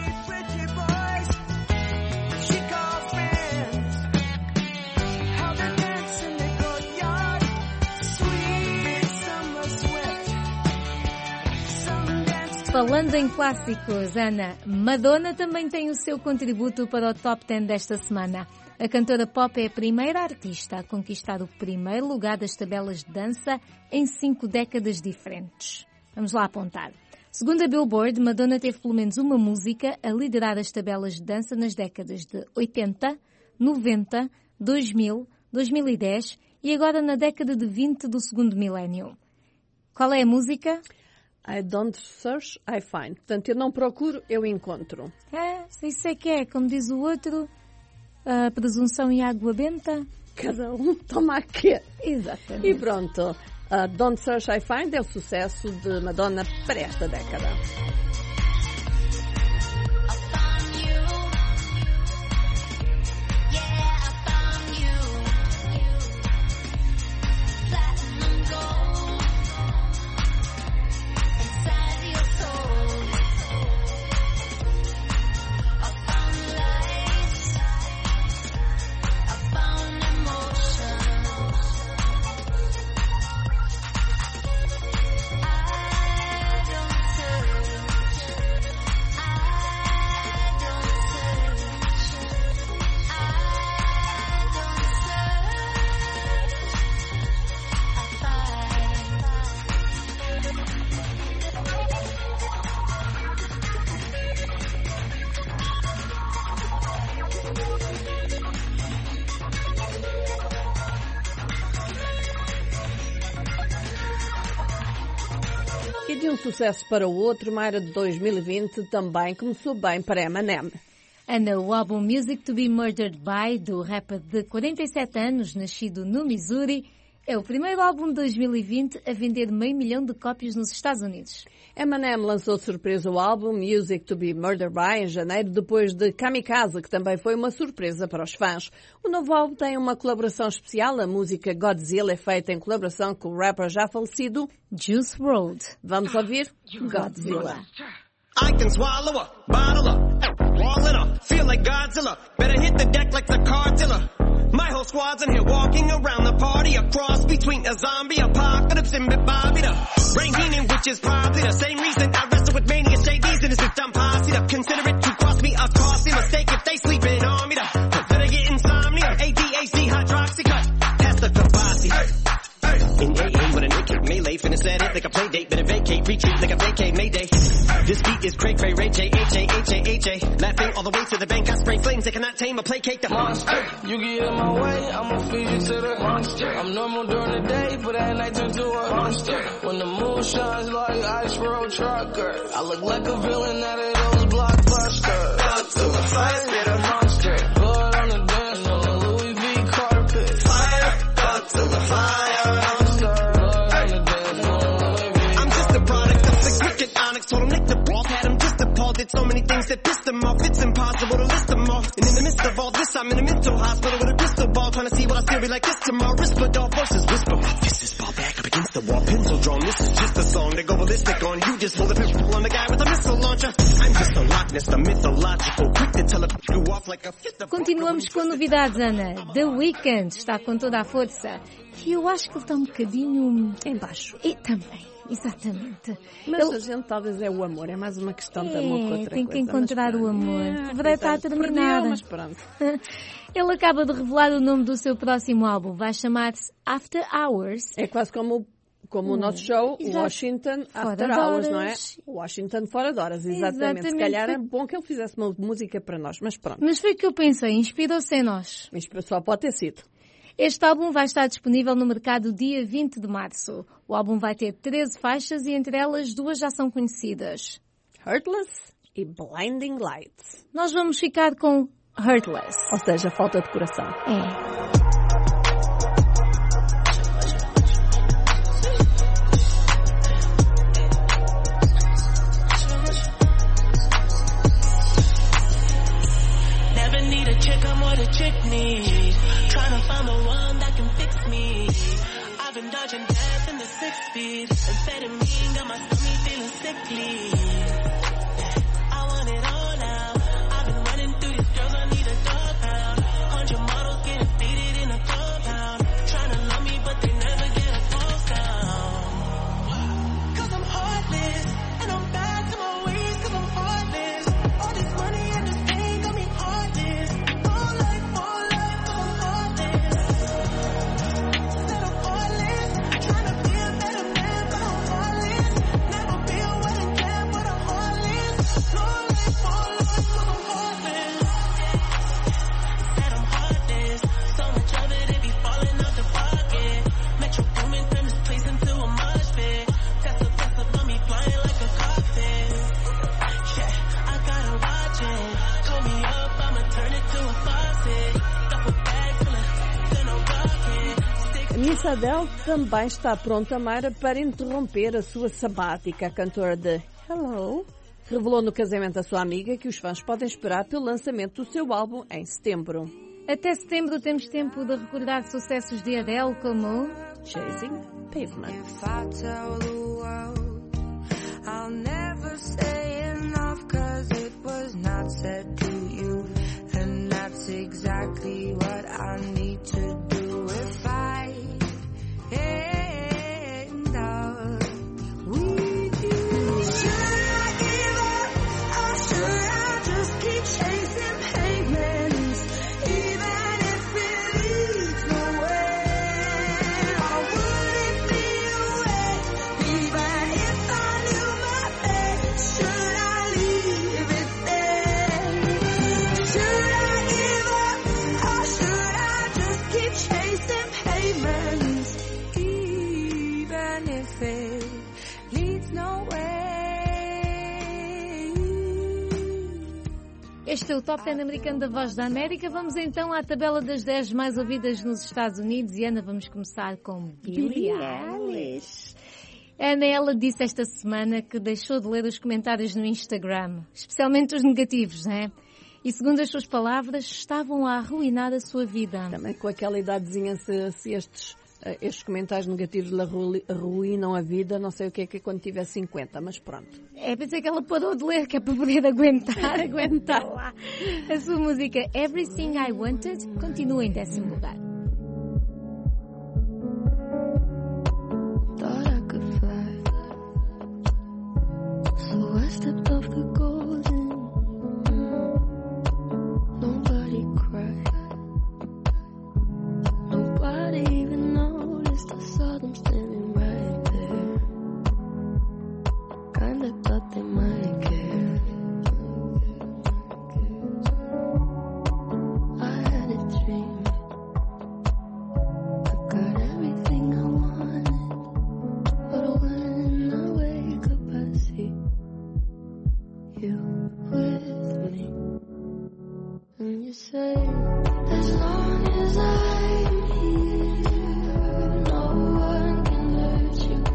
Falando em clássicos, Ana, Madonna também tem o seu contributo para o Top dez desta semana. A cantora pop é a primeira artista a conquistar o primeiro lugar das tabelas de dança em cinco décadas diferentes. Vamos lá apontar. Segundo a Billboard, Madonna teve pelo menos uma música a liderar as tabelas de dança nas décadas de oitenta, noventa, dois mil, dois mil e dez e agora na década de vinte do segundo milénio. Qual é a música? I don't search, I find. Portanto, eu não procuro, eu encontro. É, isso é que é, como diz o outro, a presunção e água benta. Cada um toma a quê? Exatamente. E pronto, uh, Don't Search, I Find é o sucesso de Madonna para esta década. De um sucesso para o outro, Mayra de dois mil e vinte também começou bem para Eminem. Ana, o álbum Music to be Murdered By, do rapper de quarenta e sete anos, nascido no Missouri, é o primeiro álbum de dois mil e vinte a vender meio milhão de cópias nos Estados Unidos. Eminem lançou de surpresa o álbum Music to be Murdered By em janeiro, depois de Kamikaze, que também foi uma surpresa para os fãs. O novo álbum tem uma colaboração especial. A música Godzilla é feita em colaboração com o rapper já falecido Juice world. Vamos ouvir Godzilla. I can swallow a bottle up, wall it up, feel like Godzilla. Better hit the deck like the Cardzilla. My whole squad's in here walking around the party, a cross between a zombie apocalypse and Bobby the Brain Heenan, which is probably the same reason I wrestle with mania shades in this dumb posse to consider it to cost me a costly mistake if they sleeping on me to better get insomnia, A D H D hydroxy cut, past the Kavasi. In A A with a naked melee, finna set it like a play date, better vacate, retreat like a vacate Mayday. This beat is cray cray, Ray J, H A, H A, H A. Laughing all the way to the bank, I spray flames that cannot tame or placate the monster. You get in my way, I'ma feed you to the monster. I'm normal during the day, but at night turn to a monster. When the moon shines like ice road trucker, I look like a villain out of those blockbusters. Up to the fire, spit a monster. Blood on the dance floor, the Louis V carpet. Fire, up to the fire. Told him lick the ball, had him just appalled. Did so many things that pissed him off. It's impossible to list them all. And in the midst of all this, I'm in a mental hospital with a crystal ball, trying to see what I still be like this tomorrow. Rispadol versus Whisper. My fist is ball back up against the wall, pencil drawn. This is just a song to go ballistic on. You just hold a pistol on the guy with a missile launcher. I'm just a Loch Ness, the mythological, quick to tell a you off like a fifth of. Continuamos com novidades, Ana. The Weeknd está com toda a força. E eu acho que ele está um bocadinho em baixo. E também. Exatamente. Mas ele... a gente talvez é o amor, é mais uma questão de amor que outra tem que coisa, encontrar o amor. É, Vai estar terminada. Mas pronto. Ele acaba de revelar o nome do seu próximo álbum. Vai chamar-se After Hours. É quase como, como hum. o nosso show, o Washington After Hours, não é? Washington fora de horas, exatamente. exatamente. Se calhar é bom que ele fizesse uma música para nós, mas pronto. Mas foi o que eu pensei, inspirou-se em nós. Só pode ter sido. Este álbum vai estar disponível no mercado dia vinte de março. O álbum vai ter treze faixas e entre elas duas já são conhecidas. Hurtless e Blinding Lights. Nós vamos ficar com Hurtless. Ou seja, falta de coração. É. Chick need, trying to find the one that can fix me. I've been dodging death in the six feet. Amphetamine got my stomach feeling sickly. I want it all now. I've been running through these girls, I need a dog pound. Hundred models getting faded in a compound. Trying to love me, but they never get a pulse down. Cause I'm heartless, and I'm back to my ways, cause I'm heartless. All this money and this pain got me heartless. Miss Adele também está pronta, Mayra, para interromper a sua sabática. A cantora de Hello revelou no casamento da sua amiga que os fãs podem esperar pelo lançamento do seu álbum em setembro. Até setembro temos tempo de recordar sucessos de Adele como Chasing Pavement. If I tell the world, I'll never say enough, cause it was not said to you, and that's exactly what I need to do. If I end up with you, should I give up, or should I just keep chasing pavements, even if it leads nowhere? Or would it be a way Este é o Top dez americano da Voz da América. Vamos então à tabela das dez mais ouvidas nos Estados Unidos. E Ana, vamos começar com Billie Eilish. Ana, ela disse esta semana que deixou de ler os comentários no Instagram, especialmente os negativos, não é? E segundo as suas palavras, estavam a arruinar a sua vida. Também com aquela idadezinha, se, se estes, estes comentários negativos lhe arruinam a vida, não sei o que é que é quando tiver cinquenta, mas pronto. É, pensei que ela parou de ler, que é para poder aguentar, aguentar lá. A sua música Everything I Wanted continua em décimo lugar. Thought I could fly, so I stepped off the golden. Nobody cried, nobody even noticed. I saw them standing right there. Kinda thought they might care. I had a dream, I got everything I wanted, but when I wake up I see you with me. And you say, as long as I'm here, no one can hurt you.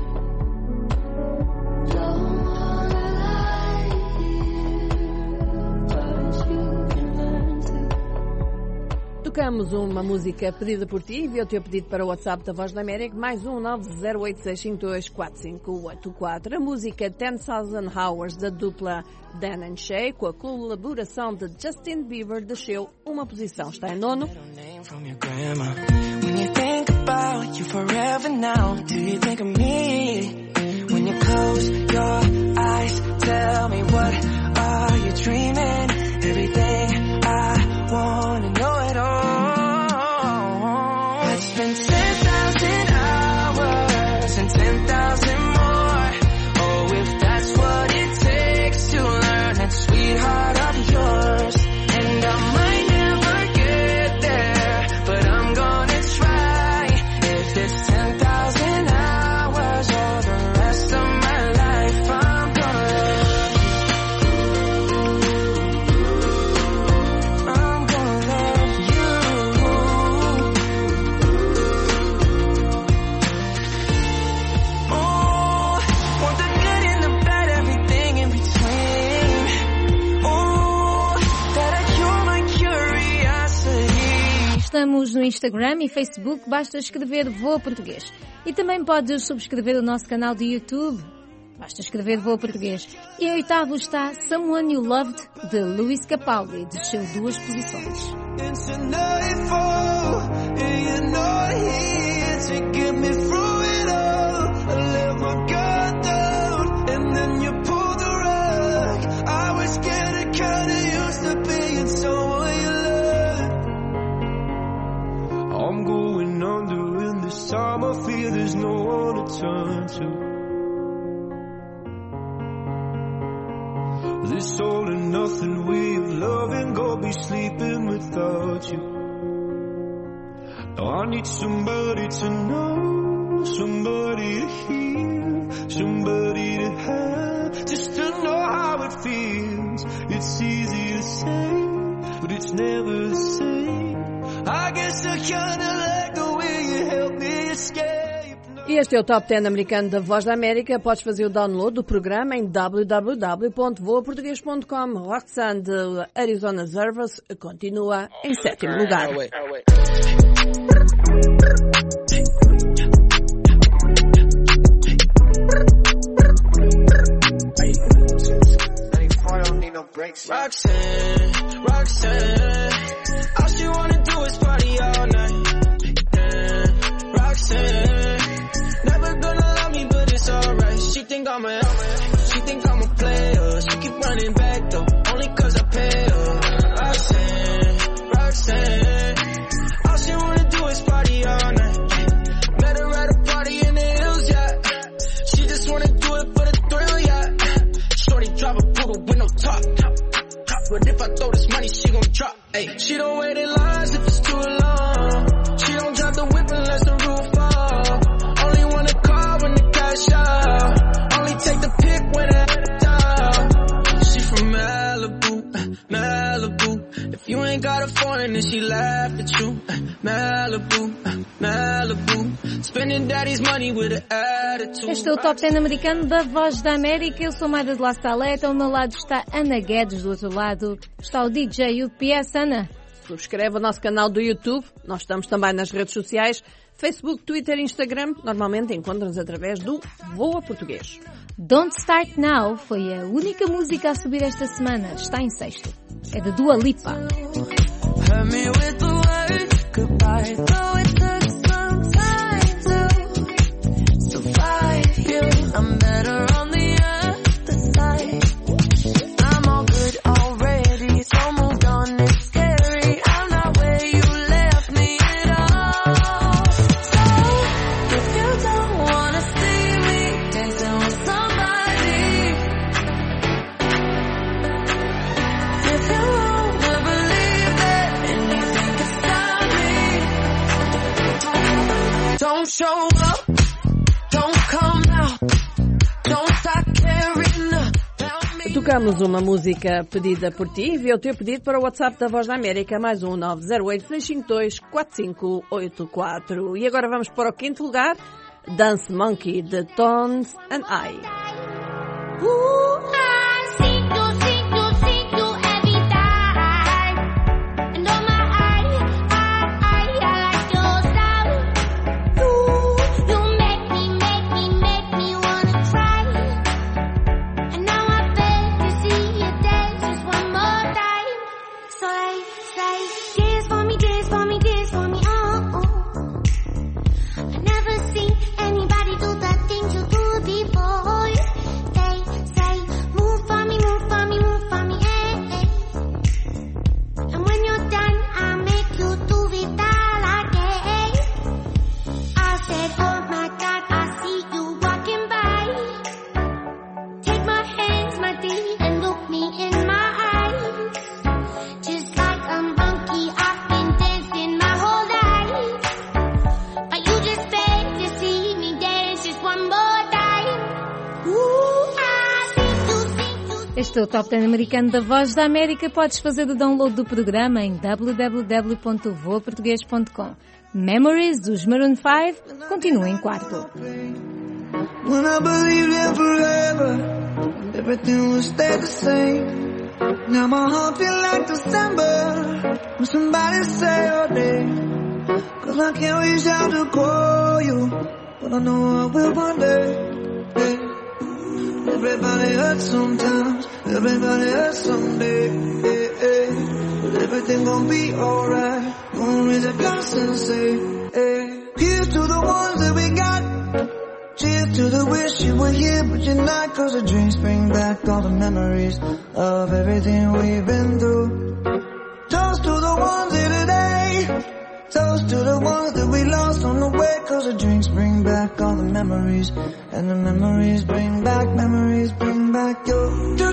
Don't wanna lie here, but you can learn to. Tocamos uma música pedida por ti, envia o teu pedido para o WhatsApp da Voz da América, mais um nove zero oito seis cinco dois quatro cinco oito quatro. A música ten thousand Hours da dupla Dan and Shay, com a colaboração de Justin Bieber, desceu uma posição. Está em nono. When you think about you forever now, do you think of me? When you close your eyes, tell me what are you dreaming? Everything I wanna know it all. I'd spend ten thousand hours and ten thousand more. Oh, if that's what it takes to learn that sweetheart of yours. And I might never get there, but I'm gonna try. If it's ten thousand hours or the rest of my life, I'm gonna I'm gonna love you. Oh, want the good and the bad, everything in between. Oh, that'll cure my curiosity. Estamos no Instagram e Facebook, basta escrever Voa Português. E também podes subscrever o nosso canal de YouTube, basta escrever Voa Português. E em oitavo está Someone You Loved, de Luís Capaldi, desceu duas posições. It's a nightfall, and you're not here to get me through it all. I let my guard down, and then you pulled the rug. I was getting kinda used to being someone you loved. I'm going under, and this time I feel there's no one to turn to. This all and nothing way of loving, go be sleeping without you. Now I need somebody to know, somebody to hear, somebody to have, just to know how it feels. It's easy to say, but it's never the same. I guess I kinda like the way you help me escape. Este é o Top dez americano da Voz da América. Podes fazer o download do programa em w w w ponto voa português ponto com. Roxanne de Arizona Service continua em sétimo lugar. Roxanne, Roxanne, all she wanna do is party all night. Yeah, Roxanne, never gonna love me, but it's alright. She think I'm a, she think I'm a player. She keep running back though, only cause I pay her. Roxanne, Roxanne, all she wanna do is party all night. Met her at a party in the hills, yeah. She just wanna do it for the thrill, yeah. Shorty drive a poodle with no top. But if I throw this money, she gon' drop. Ay, she don't wait in lines if it's too long. She don't drop the whip unless the roof fall. Only wanna call when the cash out. Only take the pick when it down. She from Malibu, Malibu. morning and she laughed at you. Malibu, Malibu, spending daddy's money with an attitude. Este é o Top dez americano da Voz da América. Eu sou Mayra de La Saleta, ao meu lado está Ana Guedes, do outro lado está o D J U P S. Ana. Subscreve o nosso canal do YouTube, nós estamos também nas redes sociais, Facebook, Twitter e Instagram, normalmente encontram-nos através do Voa Português. Don't Start Now foi a única música a subir esta semana, está em sexto. É da Dua Lipa. Tocamos uma música pedida por ti. Envia o teu pedido para o WhatsApp da Voz da América, mais um nove zero oito, seis cinco dois, quatro cinco oito quatro. E agora vamos para o quinto lugar, Dance Monkey, de Tones and I. Uh! Este é o Top dez americano da Voz da América. Podes fazer o download do programa em w w w ponto voa português ponto com. Memories, dos Maroon five, continua em quarto. When I believed in forever, everything would stay the same. Now my heart feel like December, when somebody say your name. Cause I can't reach out to call you, but I know I will one day. Hey. Everybody hurts sometimes, everybody hurts someday. Hey, hey. But everything gon' be alright. Gonna raise a glass and say, hey. Here's to the ones that we got. Cheers to the wish you were here, but you're not. Cause the drinks bring back all the memories of everything we've been through. Toast to the ones here today. Toast to the ones that we lost on the way. Cause the drinks bring back all the memories. And the memories bring back, memories bring back your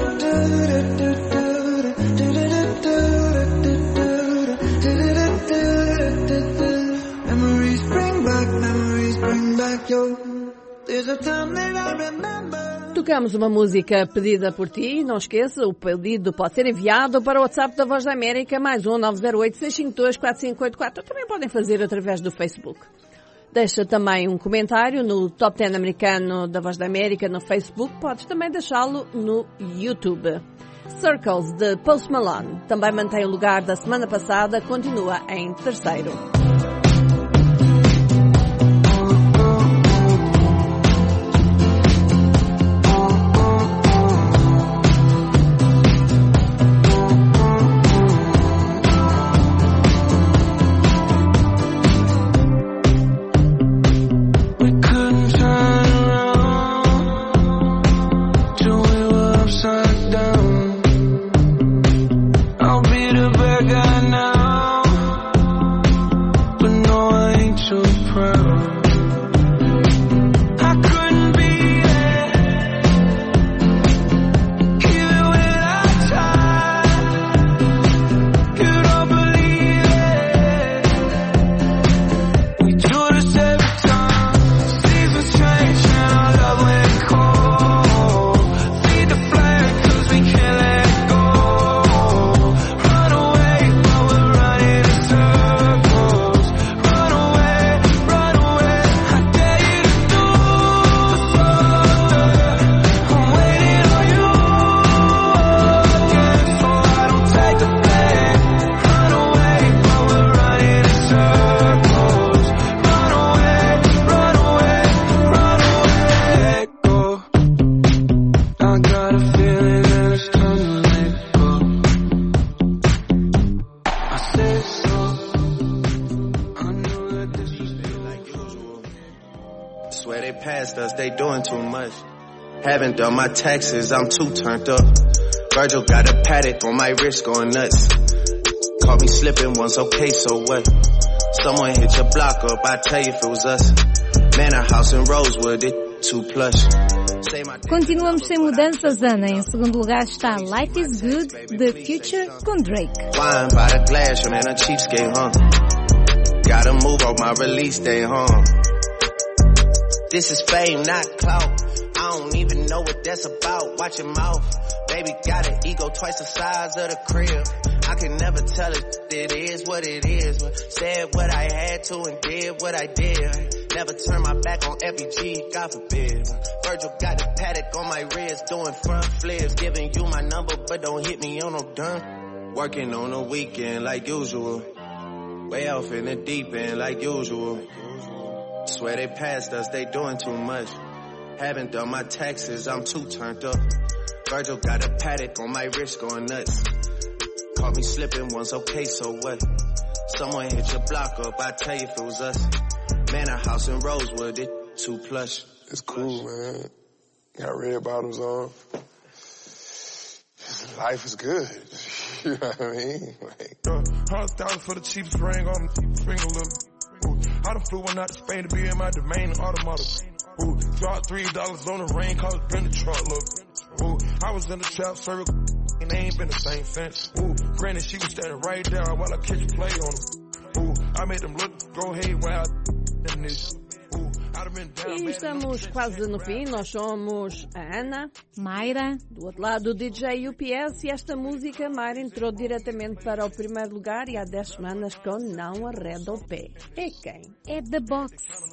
memories bring back, memories bring back your. There's a time that I remember. Tocamos uma música pedida por ti. Não esqueça, o pedido pode ser enviado para o WhatsApp da Voz da América, mais um nove zero oito, seis cinco dois, quatro cinco oito quatro. Também podem fazer através do Facebook. Deixa também um comentário no Top dez americano da Voz da América no Facebook. Podes também deixá-lo no YouTube. Circles, de Post Malone, também mantém o lugar da semana passada, continua em terceiro. I'll be the bad guy now. I got a feeling that it's time to let go. I said so. I knew that this was like usual. Swear they passed us, they doing too much. Haven't done my taxes, I'm too turned up. Virgil got a paddock on my wrist going nuts. Caught me slipping once, okay, so what? Someone hit your block up, I tell you if it was us. Man, a house in Rosewood, it too plush. Continuamos sem mudanças, Ana. Em segundo lugar está Life is Good, The Future com Drake. Wine by the glass, man, a cheapskate, huh? Gotta move off my release day, huh? This is fame, not clout. I don't even know what that's about. Watch your mouth. Baby got an ego twice the size of the crib. I can never tell it, it is what it is. Said what I had to and did what I did. Never turn my back on F E G, God forbid. Virgil got a paddock on my wrist, doing front flips. Giving you my number, but don't hit me on no dun. Working on the weekend like usual. Way off in the deep end like usual. Swear they passed us, they doing too much. Haven't done my taxes, I'm too turned up. Virgil got a paddock on my wrist going nuts. Caught me slipping once, okay, so what? Someone hit your block up, I tell you if it was us. Man, a house in Rosewood, it too plush. It's cool, man. Got red bottoms on. Life is good. You know what I mean? Like, uh, hundred thousand for the cheapest ring on the finger, little. Ooh, I done flew one out to Spain to be in my domain automata. Ooh, dropped three dollars on the rain, cause it's been the truck, look. Ooh, I was in the trap circle, and they ain't been the same since. Ooh, granted, she was standing right there while I catch a play on them. Ooh, I made them look, go haywire in this. E estamos quase no fim. Nós somos a Ana, Mayra, do outro lado o D J U P S, e esta música, Mayra, entrou diretamente para o primeiro lugar e há dez semanas com Não Arreda o Pé. É quem? É The Box,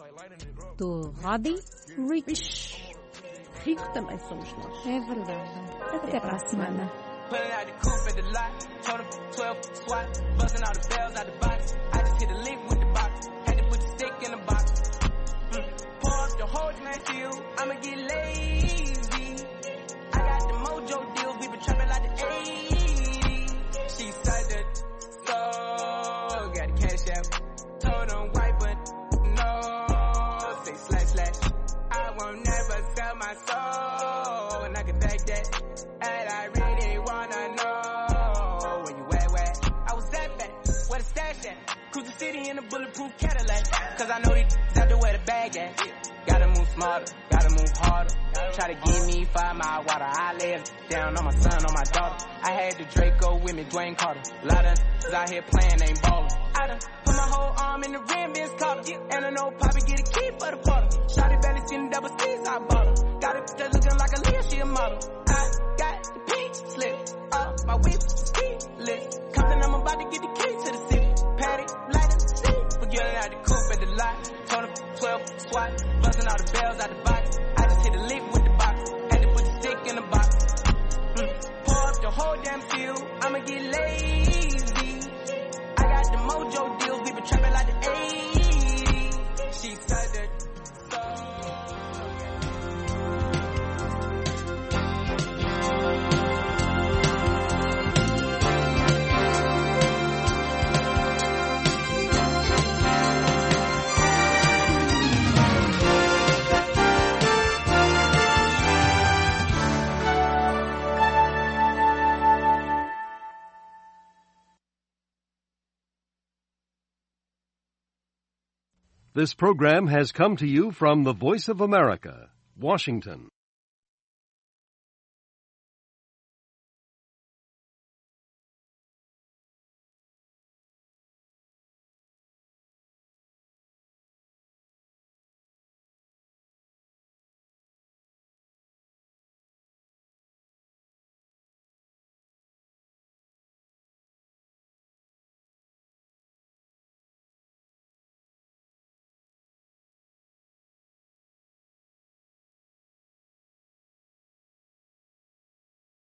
do Roddy Ricch. Rico também somos nós. É verdade. Até, Até para a semana. Pulling out the coupe at the lot, told him twelve swat, buzzing all the bells out the box. I just hit a lick with the box, had to put the stick in the box. Mm. Pour up the whole man field, I'ma get lazy. I got the mojo deals, we been trapping like the eighties. She said that, so got the cash out, told him white but no, say slash slash. I won't never sell my soul, and I can back that. And I really wanna know where you at, where I was that bad, where the stash at. Cruise the city in a bulletproof Cadillac, cause I know these out there where the bag at. Gotta move smarter, gotta move harder. Try to give me five mile water, I lay it down on my son, on my daughter. I had the Draco with me, Dwayne Carter. A lot of niggas out here playing, ain't ballin'. I done put my whole arm in the rim, Vince Carter. And I know Poppy get a key for the bottle. Shotty belly seen the double C's, I bought her. Got it just looking like a Leah, she a model. I got the pink slip, up my whip, ski list. Compton, I'm about to get the key to the city. Patty, lighter, see. Forgetting out the coupe at the lot. Told him twelve swat, buzzing all the bells out the box. I just hit a lick with the box, had to put the stick in the box. Mm. Pour up the whole damn field, I'ma get lazy. I got the mojo deals, we been trapping like the eighties. She said that, so. This program has come to you from the Voice of America, Washington.